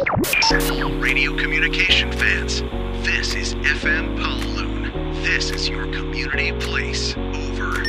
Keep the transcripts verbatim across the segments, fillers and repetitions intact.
Radio communication fans, this is エフエム Pawloon. This is your community place. Over.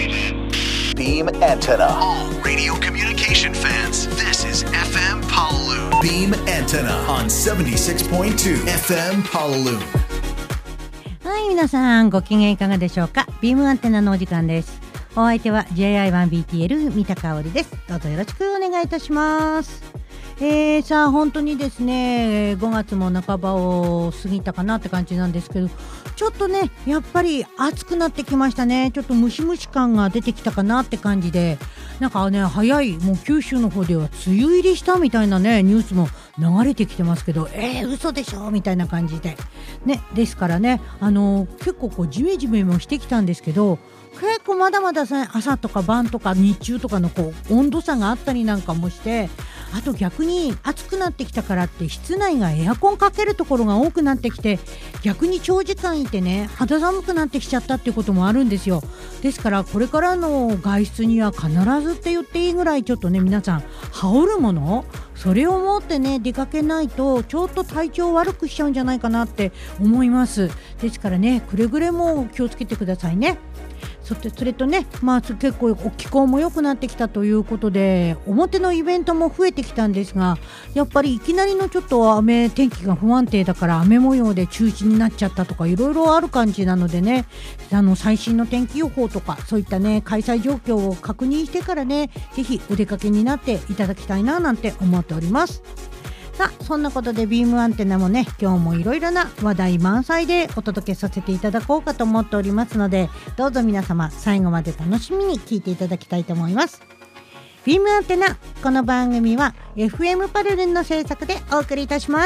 Beam antenna. All radio communication fans, this is エフエム Pawloon. Beam antenna on seventy-six point two エフエム Pawloon. はい、皆さんご機嫌いかがでしょうか。ビームアンテナのお時間です。お相手は ジェイアイワンビーティーエル 三田香織です。どうぞよろしくお願いいたします。えー、さあ本当にですねごがつも半ばを過ぎたかなって感じなんですけど、ちょっとねやっぱり暑くなってきましたね。ちょっとムシムシ感が出てきたかなって感じで、なんかね早い、もう九州の方では梅雨入りしたみたいなねニュースも流れてきてますけど、えー、嘘でしょみたいな感じでね、ですからね、あのー、結構こうジメジメもしてきたんですけど、結構まだまだ朝とか晩とか日中とかのこう温度差があったりなんかもして、あと逆に暑くなってきたからって室内がエアコンかけるところが多くなってきて、逆に長時間いてね肌寒くなってきちゃったっていうこともあるんですよ。ですからこれからの外出には必ずって言っていいぐらいちょっとね皆さん羽織るもの、それを持ってね出かけないとちょっと体調悪くしちゃうんじゃないかなって思います。ですからねくれぐれも気をつけてくださいね。そ, それとね、まあ、結構気候も良くなってきたということで表のイベントも増えてきたんですが、やっぱりいきなりのちょっと雨天気が不安定だから雨模様で中止になっちゃったとかいろいろある感じなのでね、あの最新の天気予報とかそういったね開催状況を確認してからねぜひお出かけになっていただきたいななんて思っております。さあそんなことでビームアンテナもね今日もいろいろな話題満載でお届けさせていただこうかと思っておりますので、どうぞ皆様最後まで楽しみに聞いていただきたいと思います。ビームアンテナ、この番組は エフエム パルルンの制作でお送りいたします。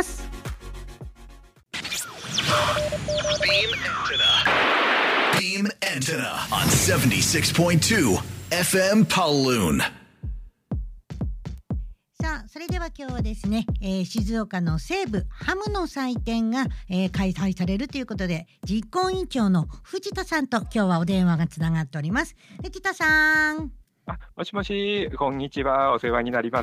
Beam antenna on seventy-six point two エフエム Pawloon。 さあそれでは今日はですね、えー、静岡の西部ハムの祭典が、えー、開催されるということで、実行委員長の藤田さんと今日はお電話がつながっております。藤田さん。 あ、もしもし、こんにちは、お世話になります。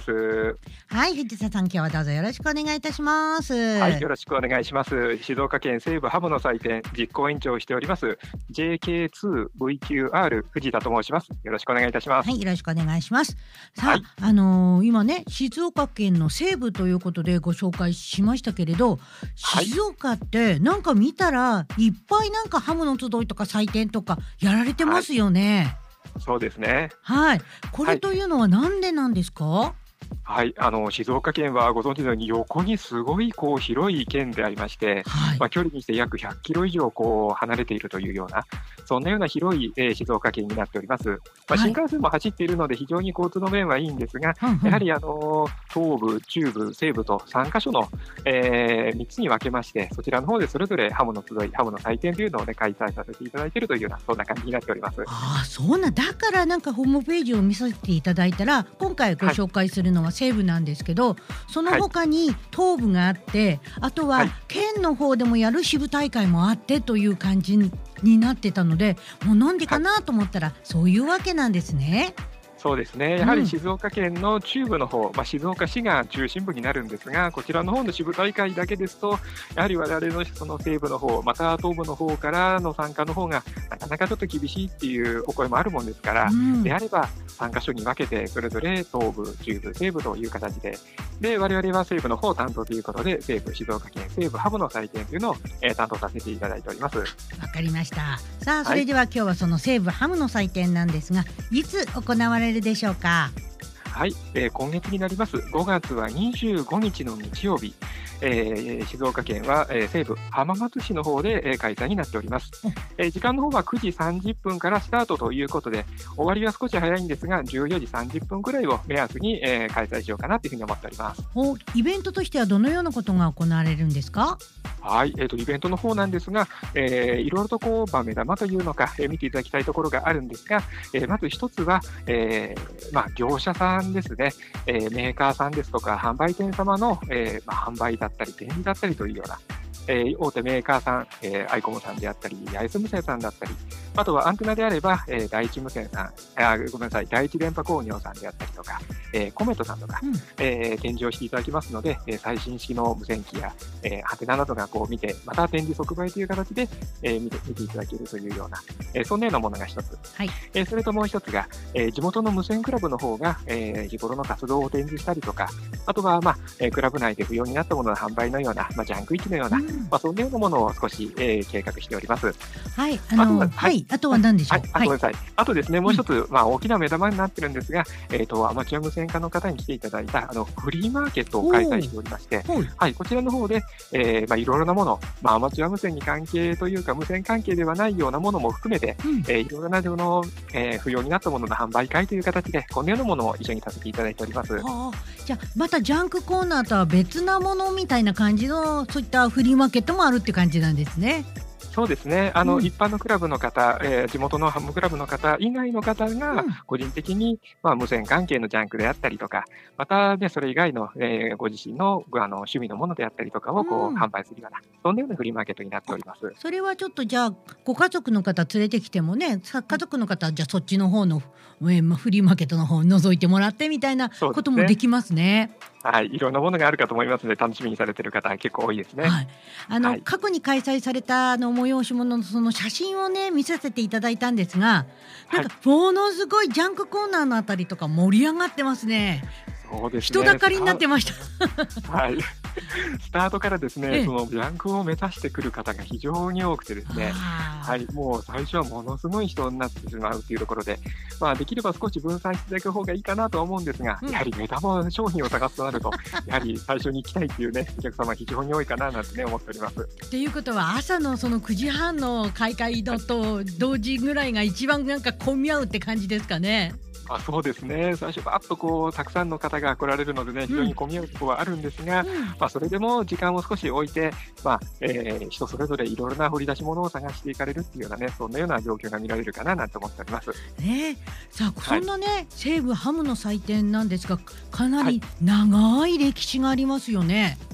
はい、藤田さん、今日はどうぞよろしくお願いいたします。 はい、よろしくお願いします。静岡県西部ハムの祭典実行委員長をしております ジェイケーツーブイキューアール 藤田と申します。よろしくお願いいたします。 はい、よろしくお願いします。さあ、 はい、 あのー、今ね静岡県の西部ということでご紹介しましたけれど、静岡ってなんか見たらいっぱいなんかハムの集いとか祭典とかやられてますよね。 はい、そうですね。 はい、これというのはなんでなんですか？はい、 はい、あの静岡県はご存知のように横にすごいこう広い県でありまして、はい、まあ、距離にして約ひゃくキロ以上こう離れているというようなそんなような広い、えー、静岡県になっております。まあ、新幹線も走っているので非常に交通の便はいいんですが、はい、やはりあの東部、中部、西部とさんカ所の、えー、みっつに分けまして、そちらの方でそれぞれハムの集い、ハムの祭典というのを、ね、開催させていただいているというようなそんな感じになっております。 ああ、そうなんだからなんかホームページを見させていただいたら今回ご紹介するのは西部なんですけど、はい、その他に東部があって、あとは県の方でもやる支部大会もあってという感じになってたので、もうなんでかなと思ったら、はい、そういうわけなんですね。 そうですね、やはり静岡県の中部の方、うん、まあ、静岡市が中心部になるんですが、こちらの方の支部大会だけですとやはり我々のその西部の方また東部の方からの参加の方がなかなかちょっと厳しいっていうお声もあるもんですから、うん、であればさんカ所に分けてそれぞれ東部、中部、西部という形で、で我々は西部の方担当ということで西部静岡県西部ハムの祭典というのを、えー、担当させていただいております。わかりました。さあそれでは今日はその西部ハムの祭典なんですが、いつ行われるでしょうか？ はい、えー、今月になりますごがつはにじゅうごにちの日曜日、えー、静岡県は、えー、西部浜松市の方で、えー、開催になっております、えー、時間の方はくじさんじゅっぷんからスタートということで、終わりは少し早いんですがじゅうよじさんじゅっぷんくらいを目安に、えー、開催しようかなというふうに思っております。 お、イベントとしてはどのようなことが行われるんですか？ はい、えーと、イベントの方なんですが、えー、いろいろとこう、まあ、目玉というのか、えー、見ていただきたいところがあるんですが、えー、まず一つは、えーまあ、業者さんですね、えー、メーカーさんですとか販売店様の、えーまあ、販売だったり展示だったりというような、えー、大手メーカーさん、えー、アイコムさんであったりアイスムセさんだったり、 あとはアンテナであれば、えー、第一無線さん、あ、ごめんなさい、第一電波工業さんであったりとか、えー、コメットさんとか、うん、えー、展示をしていただきますので、えー、最新式の無線機や、えー、アンテナなどがこう見て、また展示即売という形で、えー、見て、見ていただけるというような、えー、そんなようなものが一つ。 はい。 えー、それともう一つが、えー、地元の無線クラブの方が、えー、日頃の活動を展示したりとか、あとは、まあ、えー、クラブ内で不要になったものの販売のような、まあ、ジャンク市のような、うん、まあ、そんなようなものを少し、えー、計画しております。 はい。あのー、あとは、はい。あとは何でしょう。 はい。あ、ごめんなさい。あとですね、もう一つ、うん、まあ、大きな目玉になってるんですが、えっと、アマチュア無線化の方に来ていただいた、あの、フリーマーケットを開催しておりまして、はい。こちらの方で、えー、まあ、いろいろなもの、まあ、アマチュア無線に関係というか、無線関係ではないようなものも含めて、うん、えー、いろいろな、その、えー、不要になったものの販売会という形で、このようなものを一緒にさせていただいております。 はあ、じゃあ、またジャンクコーナーとは別なものみたいな感じの、そういったフリーマーケットもあるって感じなんですね。 そうですね。あの、うん、一般のクラブの方、えー、地元のハムクラブの方以外の方が、個人的に、まあ、無線関係のジャンクであったりとか、またね、それ以外の、えー、ご自身の、あの、趣味のものであったりとかを、こう、うん、販売するような、そんなようなフリーマーケットになっております。 それはちょっと、じゃあ、ご家族の方連れてきてもね、家族の方、じゃあ、そっちの方の、えー、フリーマーケットの方を覗いてもらってみたいなこともできますね。 はい、いろんなものがあるかと思いますので、楽しみにされている方は結構多いですね。 はい、あの、はい、過去に開催されたあの催し物のその写真をね見させていただいたんですが、なんかものすごいジャンクコーナーのあたりとか盛り上がってますね。 そうですね、 人だかりになってました。 はい、スタートからですね、ええ、そのジャンクを目指してくる方が非常に多くてですね、はい、もう最初はものすごい人になってしまうというところで、まあ、できれば少し分散していただく方がいいかなとは思うんですが、うん、やはり目玉商品を探すとなると、やはり最初に行きたいっていうね、お客様非常に多いかななんてね思っております。 ということは朝のそのくじはんの開会のと同時ぐらいが一番なんか混み合うって感じですかね。 あ、そうですね。最初バーッとこうたくさんの方が来られるのでね、非常に混み合うところはあるんですが、うん、まあ、それでも時間を少し置いて、まあえー、人それぞれいろいろな掘り出し物を探していかれるっていうようなね、そんなような状況が見られるかななんて思っております。 ね、さあそんなね、はい、西武ハムの祭典なんですが、かなり長い歴史がありますよね。はい、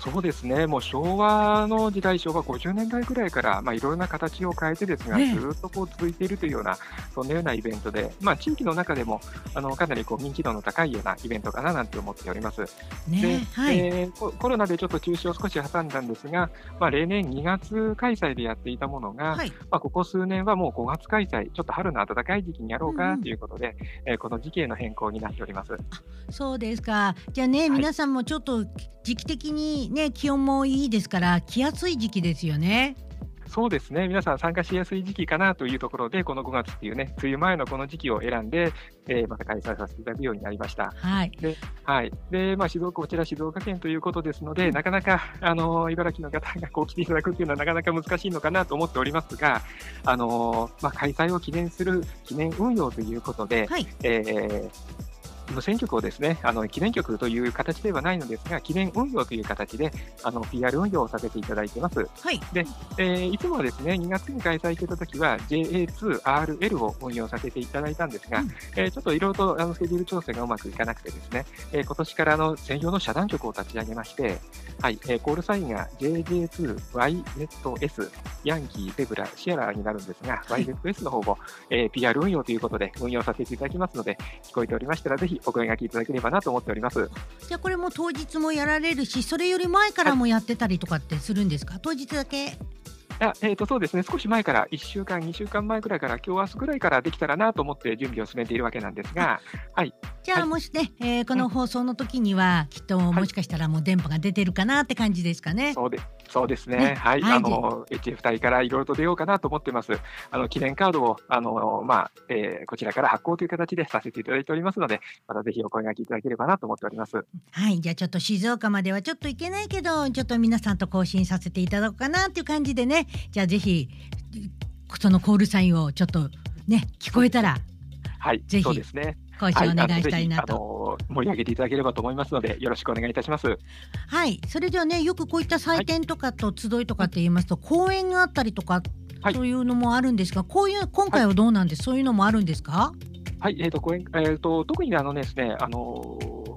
そうですね、もう昭和の時代、昭和ごじゅうねんだいぐらいから、まあ、いろいろな形を変えてですが、ね、ずっとこう続いているというような、そんなようなイベントで、まあ、地域の中でもあのかなりこう人気度の高いようなイベントかななんて思っております。 ね、 で、 はい、 えー、コ, コロナでちょっと中止を少し挟んだんですが、まあ、例年にがつ開催でやっていたものが、はい、まあ、ここ数年はもうごがつ開催、ちょっと春の暖かい時期にやろうかということで、うん、えー、この時期への変更になっております。あ、 そうですか。じゃあね、はい、皆さんもちょっと時期的にね、気温もいいですから来やすい時期ですよね。 そうですね、皆さん参加しやすい時期かなというところで、このごがつっていうね、梅雨前のこの時期を選んで、えー、また開催させていただくようになりました。 はい。 で、はい。で、まあ、静岡、こちら静岡県ということですので、うん、なかなか、あのー、茨城の方がこう来ていただくっていうのはなかなか難しいのかなと思っておりますが、あのー、まあ、開催を記念する記念運用ということで、はい、えー無線局をですね、あの記念局という形ではないのですが、記念運用という形であの ピーアール 運用をさせていただいています。 はい。 で、えー、いつもはですね、にがつに開催していたときは ジェイエーツーアールエル を運用させていただいたんですが、うん、えー、ちょっといろいろとあのスケジュール調整がうまくいかなくてですね、えー、今年からあの専用の遮断局を立ち上げまして、はい、えー、コールサインが ジェイジェイツーワイゼットエス、ヤンキー、ゼブラ、シアラーになるんですが、はい、ワイゼットエス の方も、えー、ピーアール 運用ということで運用させていただきますので、聞こえておりましたらぜひお声掛けいただければなと思っております。 じゃあこれも当日もやられるし、それより前からもやってたりとかってするんですか？はい、当日だけ？ いや、えーと、そうですね、少し前から、いっしゅうかん、にしゅうかんまえくらいから、今日明日ぐらいからできたらなと思って準備を進めているわけなんですが、はい。 じゃあ、もしね、はい、えー、この放送の時には、きっともしかしたらもう電波が出てるかなって感じですかね。 そうで、そうですね。ね、はい。はい、あの、エイチエフ 隊からいろいろと出ようかなと思ってます。あの、記念カードを、あの、まあ、えー、こちらから発行という形でさせていただいておりますので、またぜひお声掛けいただければなと思っております。 はい。じゃあ、ちょっと静岡まではちょっと行けないけど、ちょっと皆さんと更新させていただこうかなっていう感じでね、じゃあぜひ、そのコールサインをちょっとね、聞こえたら、 はい、 ぜひそうですね、 講師お願いしたいなと、 はい、あの盛り上げていただければと思いますので、よろしくお願いいたします。 はい。それではね、よくこういった祭典とかと集いとかって言いますと、講演があったりとか、はい、そういうのもあるんですが、こういう今回はどうなんです、はい、そういうのもあるんですか？ はい、えーと講演えーと特にあのですね、あの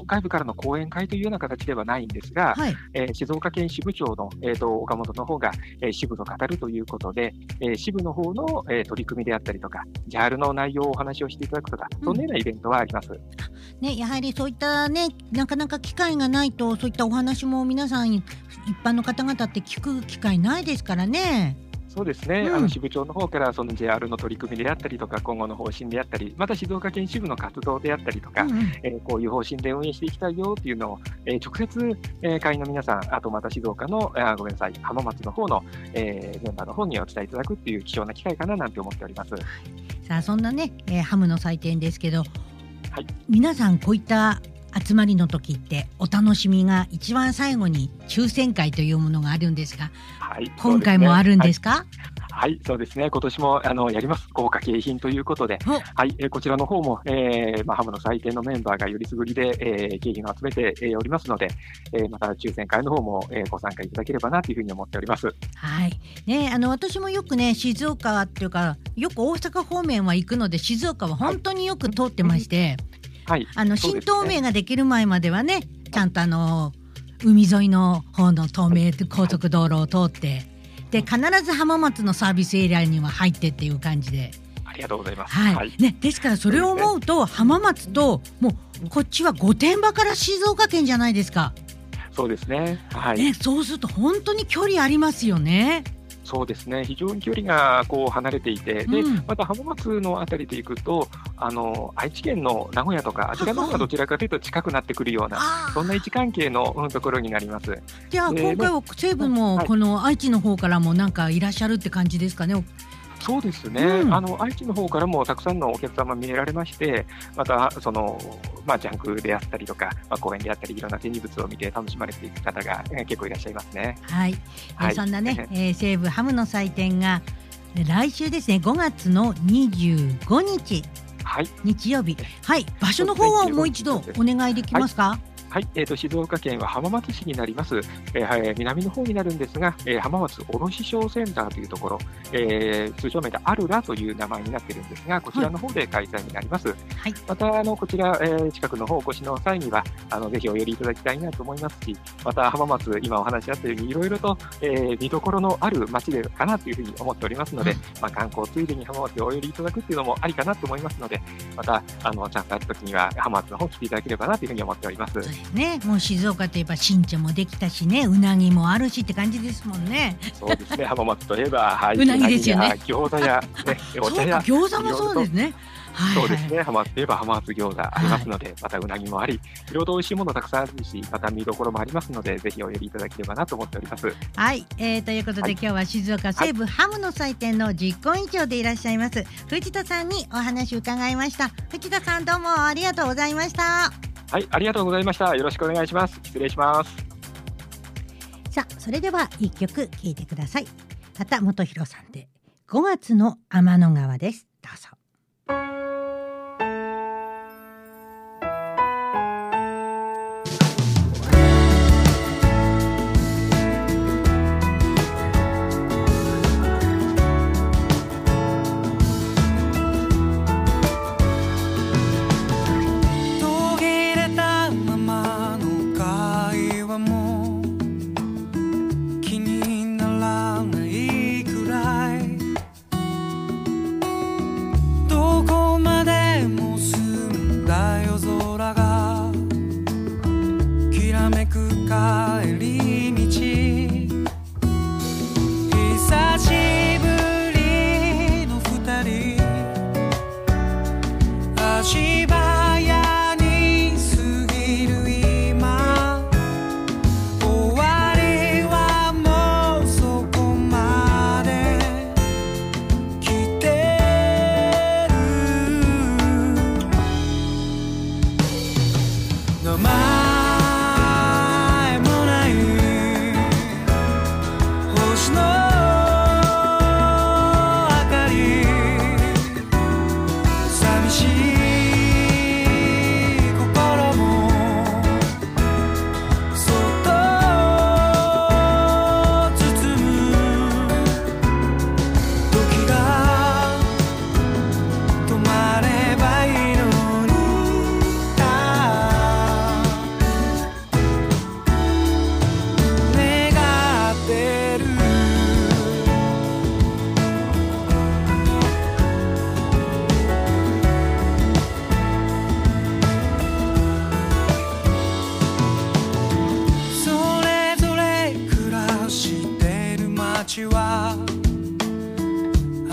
会部からの講演会というような形ではないんですが、はい、えー、静岡県支部長の、えー、と岡本の方が、えー、支部と語るということで、えー、支部の方の、えー、取り組みであったりとか、ジャールの内容をお話をしていただくとか、うん、そんなようなイベントはあります。 ね、やはりそういったね、なかなか機会がないと、そういったお話も皆さん一般の方々って聞く機会ないですからね。 そうですね、うん、あの支部長の方からその ジェイアール の取り組みであったりとか、今後の方針であったり、また静岡県支部の活動であったりとか、うんうん、えー、こういう方針で運営していきたいよっていうのを、えー、直接、えー、会員の皆さん、あとまた静岡のあごめんなさい浜松の方の、えー、メンバーの方にお伝えいただくっていう貴重な機会かななんて思っております。 さあそんなね、えー、ハムの祭典ですけど、 はい、 皆さんこういった集まりの時ってお楽しみが一番最後に抽選会というものがあるんですが、 はい、 今回もあるんですか？ はい、そうですね。今年もあのやります。豪華景品ということで、はい、えー、こちらの方も、えーまあ、ハムの祭典のメンバーがよりすぐりで、えー、景品を集めて、えー、おりますので、えー、また抽選会の方も、えー、ご参加いただければなというふうに思っております。 はい、ね、あの私もよくね、静岡っていうか、よく大阪方面は行くので、静岡は本当によく通ってまして、はい、あの新東名ができる前まではね、ちゃんとあの海沿いの方の東名高速道路を通って、で必ず浜松のサービスエリアには入ってっていう感じで、 ありがとうございます。 はい、 はい、 ね、ですからそれを思うと、浜松ともうこっちは御殿場から静岡県じゃないですか。 そうですね、はい、 ね、そうすると本当に距離ありますよね。 そうですね、非常に距離がこう離れていて、で、うん、また浜松のあたりで行くと、あの愛知県の名古屋とかあちらの方がどちらかというと近くなってくるようなそんな位置関係の、うん、ところになります。 じゃあ今回は西部もこの愛知の方からもなんかいらっしゃるって感じですかね。 そうですね、うん、あの愛知の方からもたくさんのお客様見えられまして、またその、まあ、ジャンクであったりとか、まあ、公園であったり、いろんな展示物を見て楽しまれていく方が、えー、結構いらっしゃいますね。 はい、はい、そんなね、えー、西武ハムの祭典が来週ですね、ごがつのにじゅうごにち、 はい、 日曜日、はい、場所の方はもう一度お願いできますか？はい、 はい、えー、と静岡県は浜松市になります、えー、南の方になるんですが、えー、浜松卸商センターというところ、えー、通称名でアルラという名前になっているんですが、こちらの方で開催になります。はい、またあのこちら、えー、近くの方お越しの際にはあのぜひお寄りいただきたいなと思いますし、また浜松、今お話しあったようにいろいろと、えー、見どころのある街でかなというふうに思っておりますので、うん、まあ、観光ついでに浜松をお寄りいただくっていうのもありかなと思いますので、またあのチャンスあるときには浜松の方来ていただければなというふうに思っております。 ね、もう静岡といえば新茶もできたしね、うなぎもあるしって感じですもんね。 そうですね、浜松といえば、はい、 うなぎですよね。 餃子や、ね、お茶や餃子もそうですね。 はいはい、そうですね、浜松といえば浜松餃子ありますので、はい、またうなぎもあり、いろいろ美味しいものたくさんあるし、また見どころもありますので、ぜひお寄りいただければなと思っております。 はい、えー、ということで、はい、今日は静岡西部ハムの祭典の実行委員長でいらっしゃいます藤田さんにお話を伺いました。藤田さん、どうもありがとうございました。 はい、ありがとうございました。よろしくお願いします。失礼します。 さあ、それでは一曲聴いてください。畑元博さんでごがつの天の川です。どうぞ。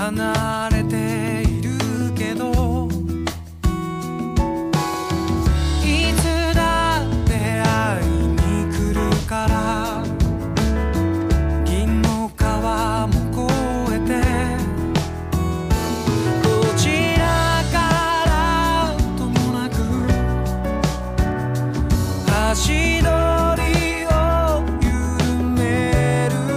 離れているけどいつだって会いに来るから銀の川も越えてどちらからともなく足取りを緩める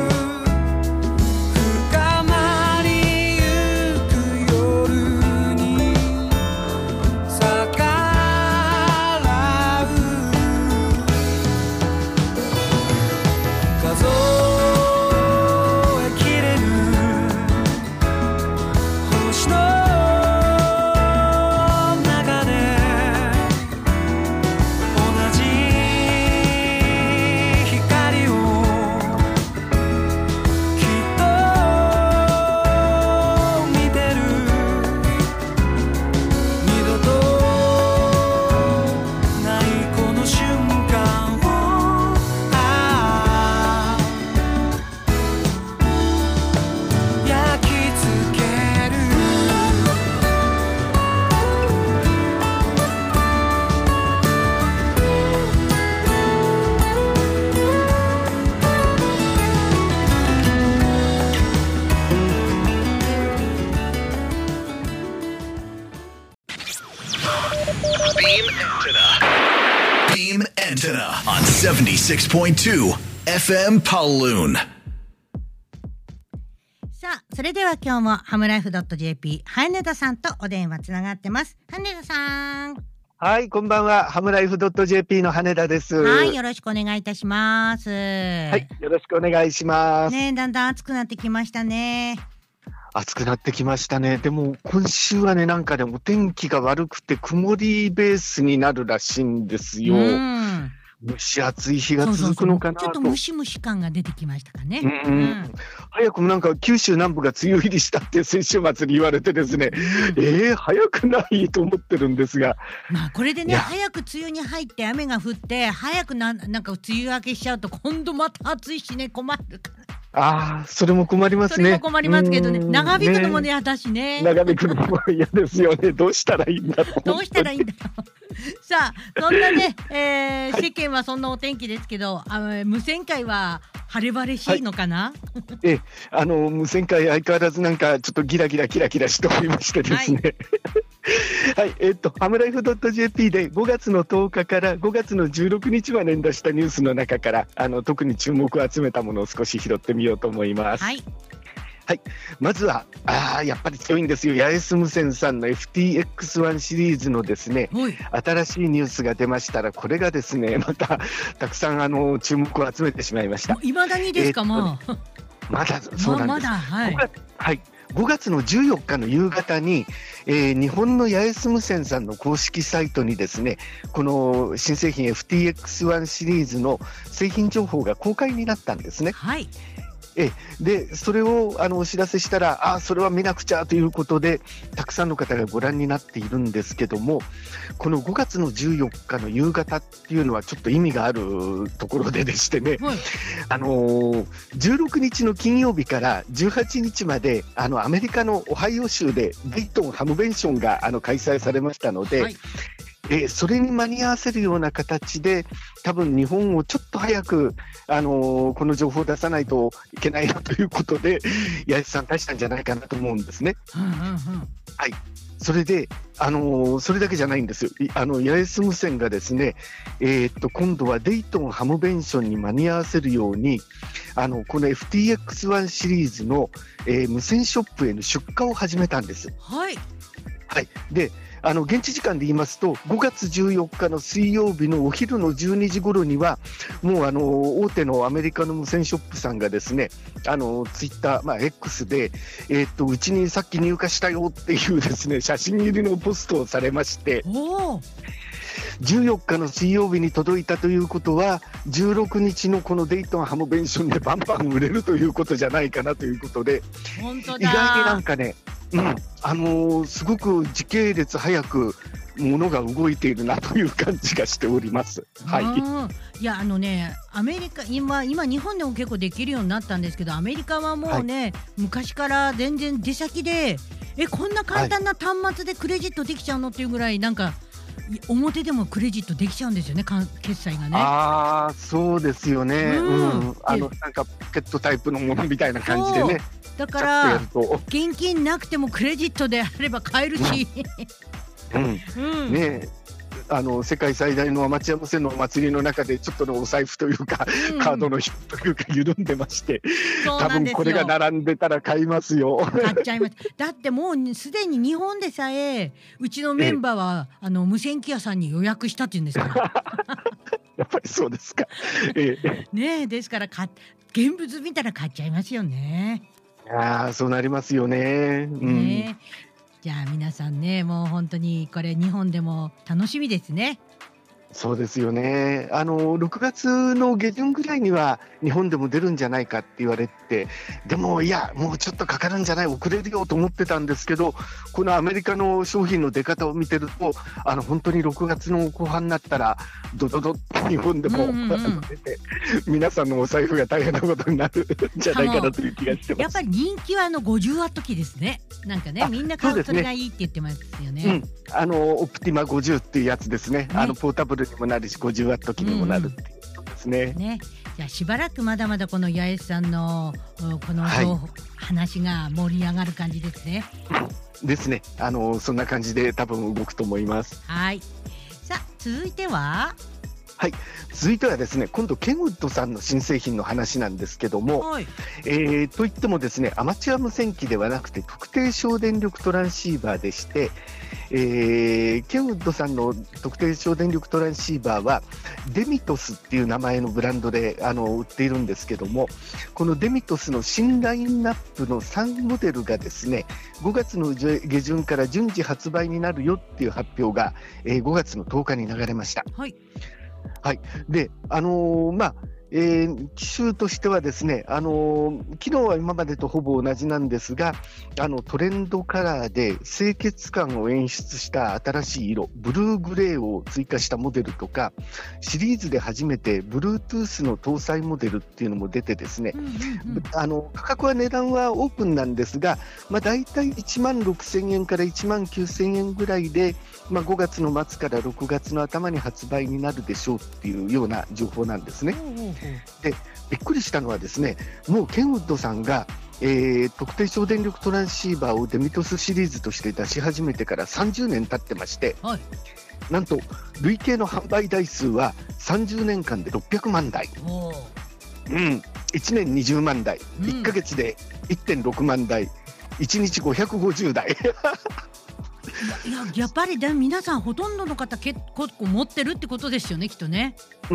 深まりゆく夜に逆らう数えきれぬ星の中で同じ光をきっと見てる二度とないこの瞬間をああ焼き付ける Beam Antenna. Beam Antenna on seventy-six point two F M Pawloon. さあ、それでは今日もハムライフ .jp 羽田さんとお電話つながってます。羽田さん。 はい、こんばんは。ハムライフ .jp の羽田です。 は、 はいよろしくお願いいたします。はいよろしくお願いします。 ねえ、だんだん暑くなってきましたね。 暑くなってきましたね。でも今週はね、なんかね、お天気が悪くて曇りベースになるらしいんですよ。 うん蒸し暑い日がそうそうそう続くのかなと。 ちょっとムシムシ感が出てきましたかね。 うんうん早くもなんか九州南部が梅雨入りしたって先週末に言われてですね、えー、早くないと思ってるんですが、 まあこれでね、 いや早く梅雨に入って雨が降って早くななんか梅雨明けしちゃうと今度また暑いしね、困るから。 ああ、それも困りますね。 それも困りますけどね、 うん長引くのもね、嫌だしね。 長引くのも嫌ですよね。どうしたらいいんだろう。 どうしたらいいんだろう。さあ、そんなね、えー世間はそんなお天気ですけど、あの無線界は晴れ晴れしいのかな。 ええ、あの無線界相変わらずなんかちょっとギラギラキラキラしておりましてですね。はい、えっとハムライフ .jp でごがつのとおかからごがつのじゅうろくにちまでに出したニュースの中からあの特に注目を集めたものを少し拾ってみようと思います。 はい。 はい、まずはあやっぱり強いんですよ。八重洲無線さんの エフティーエックスワン シリーズのですね新しいニュースが出ましたら、これがですねまたたくさんあの注目を集めてしまいました。 いまだにですか、もう。 まだそうなんです。 まだ、はい。 ごがつはいごがつのじゅうよっかの夕方に、えー、日本の八重洲無線さんの公式サイトにですね、この新製品 エフティーエックスワン シリーズの製品情報が公開になったんですね。 はい。 えでそれをあのお知らせしたら、あそれは見なくちゃということでたくさんの方がご覧になっているんですけども、このごがつのじゅうよっかの夕方っていうのはちょっと意味があるところででしてね、 はい、 あのー、じゅうろくにちの金曜日からじゅうはちにちまであのアメリカのオハイオ州でデイトンハムベンションがあの開催されましたので、はい、えー、それに間に合わせるような形で多分日本をちょっと早く、あのー、この情報を出さないといけないなということで八重洲さん出したんじゃないかなと思うんですね。 うんうんうん、 はい、それで、あのー、それだけじゃないんですよ。あの八重洲無線がですね、えー、っと今度はデイトンハムベンションに間に合わせるようにあのこの エフティーエックスワン シリーズの、えー、無線ショップへの出荷を始めたんです。 はい、 はい、であの現地時間で言いますとごがつじゅうよっかの水曜日のお昼のじゅうにじ頃にはもうあの大手のアメリカの無線ショップさんがですね、あのツイッター、まあ、X で、えー、っとうちにさっき入荷したよっていうですね写真入りのポストをされまして、 おじゅうよっかの水曜日に届いたということはじゅうろくにちのこのデイトンハムベンションでバンバン売れるということじゃないかなということで、 本当だ、 意外になんかね、うん、あのー、すごく時系列早くものが動いているなという感じがしております。はい。 いやあのねアメリカ今今日本でも結構できるようになったんですけど、アメリカはもうね、はい、昔から全然出先でえこんな簡単な端末でクレジットできちゃうのっていうぐらいなんか表でもクレジットできちゃうんですよね、決済がね。ああそうですよね、うんうん、あのなんかポケットタイプのものみたいな感じでね。 だから現金なくてもクレジットであれば買えるし、 うんうん、ねあの世界最大のアマチュア無線のお祭りの中でちょっとのお財布というか、うん、カードの日というか緩んでまして、多分これが並んでたら買いますよ。 買っちゃいます。だってもうすでに日本でさえうちのメンバーはあの無線機屋さんに予約したっていうんですからやっぱりそうですか、ええ、 ねえですからか現物見たら買っちゃいますよね。 ああそうなりますよね、うん、 ねじゃあ皆さんねもう本当にこれ日本でも楽しみですね。 そうですよね。あのろくがつの下旬ぐらいには日本でも出るんじゃないかって言われて、でもいやもうちょっとかかるんじゃない、遅れるよと思ってたんですけど、このアメリカの商品の出方を見てるとあの本当にろくがつの後半になったらドドドッと日本でも、うんうんうん、出て皆さんのお財布が大変なことになるんじゃないかなという気がしてます。 やっぱり人気はあのごじゅうワット機ですね。なんかねみんな買うそれがいいって言ってますよね。 うん、あのオプティマごじゅうっていうやつですね。ねあのポータブルにもなるしごじゅうワット機にもなるっていうことですね。 うん、ねじゃあしばらくまだまだこの八重洲さんのこの、はい、話が盛り上がる感じですね。 ですね。あのそんな感じで多分動くと思います。 はい。さあ続いてははい、続いてはですね今度ケンウッドさんの新製品の話なんですけども、はいえー、といってもですねアマチュア無線機ではなくて特定省電力トランシーバーでして、えー、ケンウッドさんの特定省電力トランシーバーはデミトスっていう名前のブランドであの売っているんですけども、このデミトスの新ラインナップのさんモデルがですねごがつの下旬から順次発売になるよっていう発表が、えー、ごがつのとおかに流れました。 はいはい、であのー、まあえー、機種としてはですね、あのー、機能は今までとほぼ同じなんですが、あのトレンドカラーで清潔感を演出した新しい色ブルーグレーを追加したモデルとか、シリーズで初めて Bluetooth の搭載モデルっていうのも出てですね、うんうんうん、あの価格は値段はオープンなんですが、まあ、だいたいいちまんろくせんえんからいちまんきゅうせんえんぐらいで、まあ、ごがつの末からろくがつの頭に発売になるでしょうっていうような情報なんですね。うんうんでびっくりしたのはですね、もうケンウッドさんが、えー、特定省電力トランシーバーをデミトスシリーズとして出し始めてからさんじゅうねん経ってまして、はい、なんと累計の販売台数はさんじゅうねんかんでろっぴゃくまんだい、うん、いちねんにじゅうまんだい、うん、いっかげつで いってんろくまんだい、いちにちごひゃくごじゅうだいいややっぱりで皆さんほとんどの方結構持ってるってことですよねきっとね。 うん、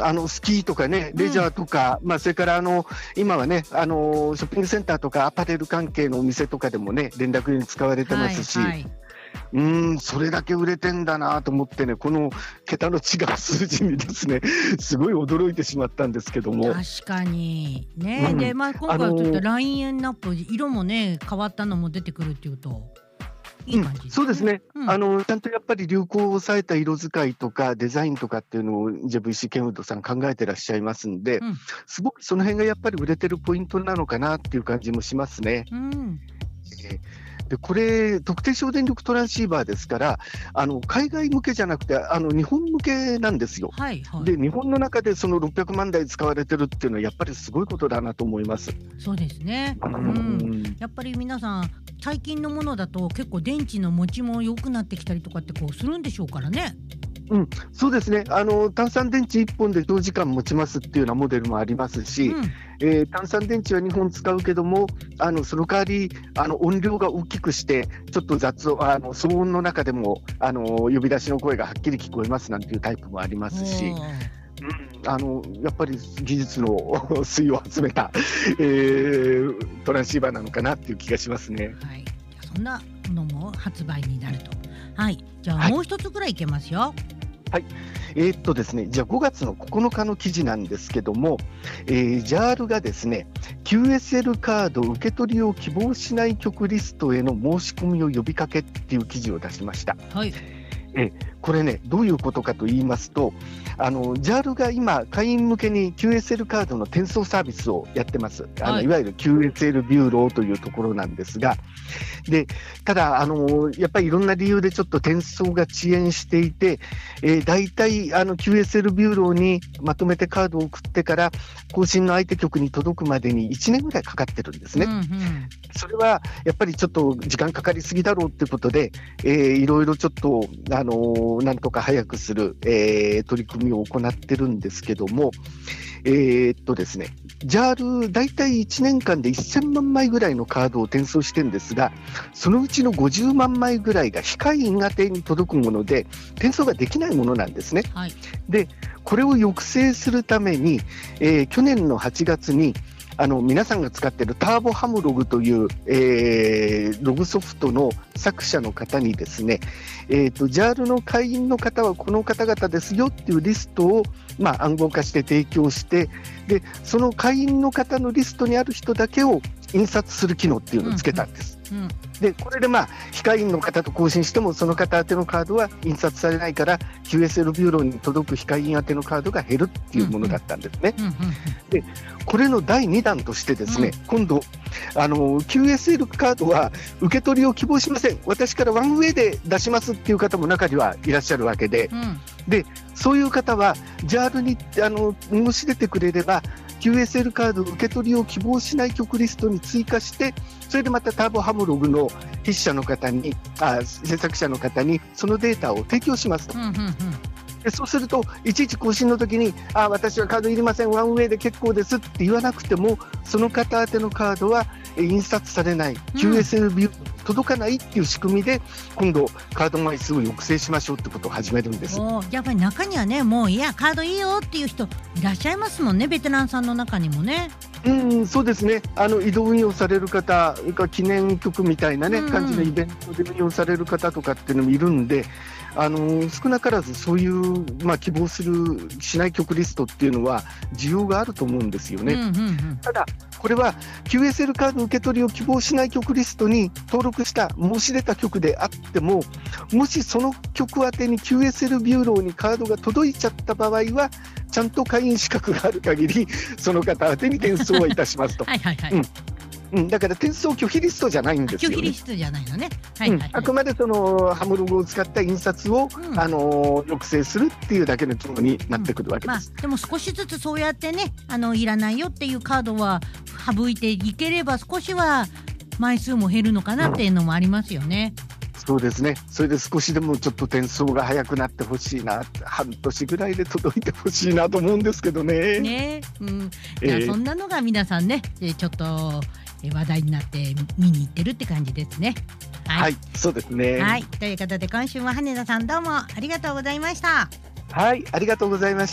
あのスキーとかねレジャーとか、うんまあ、それからあの今はねあのショッピングセンターとかアパレル関係のお店とかでもね連絡に使われてますし、はいはい、うんそれだけ売れてんだなと思ってね、この桁の違う数字にですねすごい驚いてしまったんですけども。 確かにね、うん、で、まあ、今回はちょっとラインナップ色もね変わったのも出てくるっていうといい感じですね。うん、そうですね、 うん、あのちゃんとやっぱり流行を抑えた色使いとかデザインとかっていうのを ジェイブイシー ケンウッドさん考えてらっしゃいますんで、うん、すごくその辺がやっぱり売れてるポイントなのかなっていう感じもしますね。うんえーでこれ特定省電力トランシーバーですからあの海外向けじゃなくてあの日本向けなんですよ、はいはい、で日本の中でそのろっぴゃくまんだい使われてるっていうのはやっぱりすごいことだなと思います。 そうですね、うん、やっぱり皆さん最近のものだと結構電池の持ちも良くなってきたりとかってこうするんでしょうからね。 うん、そうですね、あの単酸電池いっぽんで長時間持ちますっていうようなモデルもありますし、うんえー、単酸電池はにほん使うけどもあのその代わりあの音量が大きくしてちょっと雑音あの騒音の中でもあの呼び出しの声がはっきり聞こえますなんていうタイプもありますし、うん、あのやっぱり技術の粋を集めた、えー、トランシーバーなのかなっていう気がしますね。 はい、そんなのも発売になると。はい、じゃあもう一つぐらいいけますよ。はいはい、えーっとですね、じゃあごがつのここのかの記事なんですけども、えー、ジャール がですね キューエスエル カード受け取りを希望しない局リストへの申し込みを呼びかけっていう記事を出しました。はいえこれね、どういうことかと言いますと、あの ジャール が今、会員向けに キューエスエル カードの転送サービスをやってます。あの、はい、いわゆる キューエスエル ビューローというところなんですが、でただあの、やっぱりいろんな理由でちょっと転送が遅延していて、えー、大体あの キューエスエル ビューローにまとめてカードを送ってから、更新の相手局に届くまでにいちねんぐらいかかってるんですね。うんうん、それはやっぱりちょっと時間かかりすぎだろうということで、えー、いろいろちょっと、あのー、なんとか早くする、えー、取り組みを行ってるんですけども、えー、っとですね、ジャール 大体いちねんかんでせんまんまいぐらいのカードを転送してるんですが、そのうちのごじゅうまんまいぐらいが非会員宛てに届くもので、転送ができないものなんですね。はい、でこれを抑制するために、えー、去年のはちがつにあの皆さんが使っているターボハムログという、えー、ログソフトの作者の方にですね、えーと、ジャール の会員の方はこの方々ですよっていうリストを、まあ、暗号化して提供して、でその会員の方のリストにある人だけを印刷する機能っていうのをつけたんです。うんうんうん、でこれで、まあ、非会員の方と更新してもその方宛てのカードは印刷されないから キューエスエル ビューローに届く非会員宛てのカードが減るっていうものだったんですね。うんうん、でこれのだいにだんとしてですね、うん、今度あの キューエスエル カードは受け取りを希望しません、私からワンウェイで出しますっていう方も中にはいらっしゃるわけで、うん、でそういう方は ジャール にあの申し出てくれればキューエスエル カード受け取りを希望しない局リストに追加して、それでまたターボハムログの筆者の方にあ制作者の方にそのデータを提供しますと、うんうんうん、でそうするといちいち更新の時にあ私はカードいりませんワンウェイで結構ですって言わなくても、その方宛てのカードは印刷されない、うん、キューエスエル ビュー届かないっていう仕組みで今度カード枚数を抑制しましょうってことを始めるんです。 やっぱり中にはね、もういやカードいいよっていう人いらっしゃいますもんね、ベテランさんの中にもね。 うん、そうですね、あの移動運用される方、それから記念局みたいな、ね、感じのイベントで運用される方とかっていうのもいるんで、あの少なからずそういう、まあ、希望するしない局リストっていうのは需要があると思うんですよね。うんうんうん、ただこれは キューエスエル カード受け取りを希望しない局リストに登録した申し出た局であっても、もしその局宛てに キューエスエル ビューローにカードが届いちゃった場合はちゃんと会員資格がある限りその方宛てに転送はいたしますと。はいはいはい、うんうん、だから転送拒否リストじゃないんですよね。 拒否リストじゃないのね、はいはいはい、 うん、あくまでそのハムログを使った印刷を、うん、あの抑制するっていうだけの機能になってくるわけです、 うんまあ、でも少しずつそうやってね、あのいらないよっていうカードは省いていければ少しは枚数も減るのかなっていうのもありますよね。 そうですね、それで少しでもちょっと転送が早くなってほしいな、半年ぐらいで届いてほしいなと思うんですけどね。 ね、うん、じゃあそんなのが皆さんね、えー、ちょっと話題になって見に行ってるって感じですね。 はい、はい、そうですね。 はい、ということで今週も羽田さんどうもありがとうございました。 はい、ありがとうございました。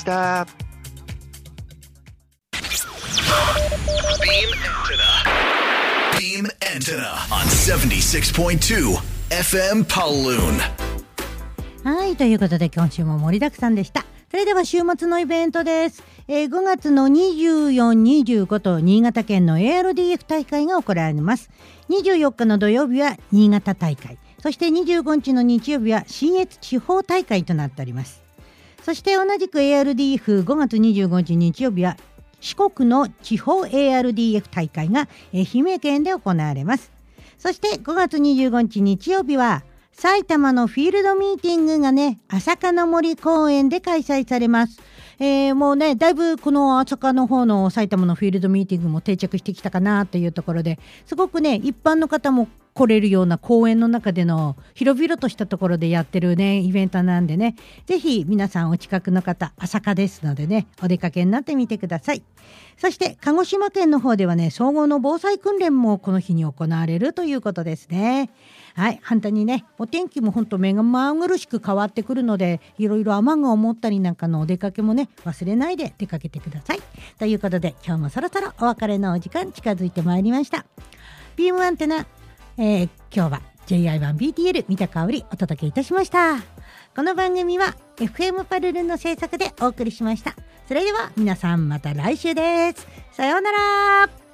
Beam Antenna on セブンティシックスポイントツー エフエム Pawloon。 はい、ということで今週も盛りだくさんでした。それでは週末のイベントです。えー、ごがつのにじゅうよっ、にじゅうごと新潟県の エーアールディーエフ 大会が行われます。にじゅうよっかの土曜日は新潟大会、そしてにじゅうごにちの日曜日は信越地方大会となっております。そして同じく エーアールディーエフごがつにじゅうごにち日曜日は四国の地方 エーアールディーエフ 大会が愛媛県で行われます。そしてごがつにじゅうごにち日曜日は埼玉のフィールドミーティングがね、朝霞の森公園で開催されます。えー、もうね、だいぶこの朝霞の方の埼玉のフィールドミーティングも定着してきたかなというところで、すごくね、一般の方も来れるような公園の中での広々としたところでやってるね、イベントなんでね、ぜひ皆さんお近くの方、朝霞ですのでね、お出かけになってみてください。そして鹿児島県の方ではね、総合の防災訓練もこの日に行われるということですね。はい、反対にね、お天気も本当目がまぐるしく変わってくるので、いろいろ雨が思ったりなんかのお出かけもね、忘れないで出かけてください。ということで、今日もそろそろお別れのお時間近づいてまいりました。ビームアンテナ、えー、今日は ジェイアイワンビーティーエル 三田香織お届けいたしました。この番組は エフエム パルルンの制作でお送りしました。それでは皆さんまた来週です。さようなら。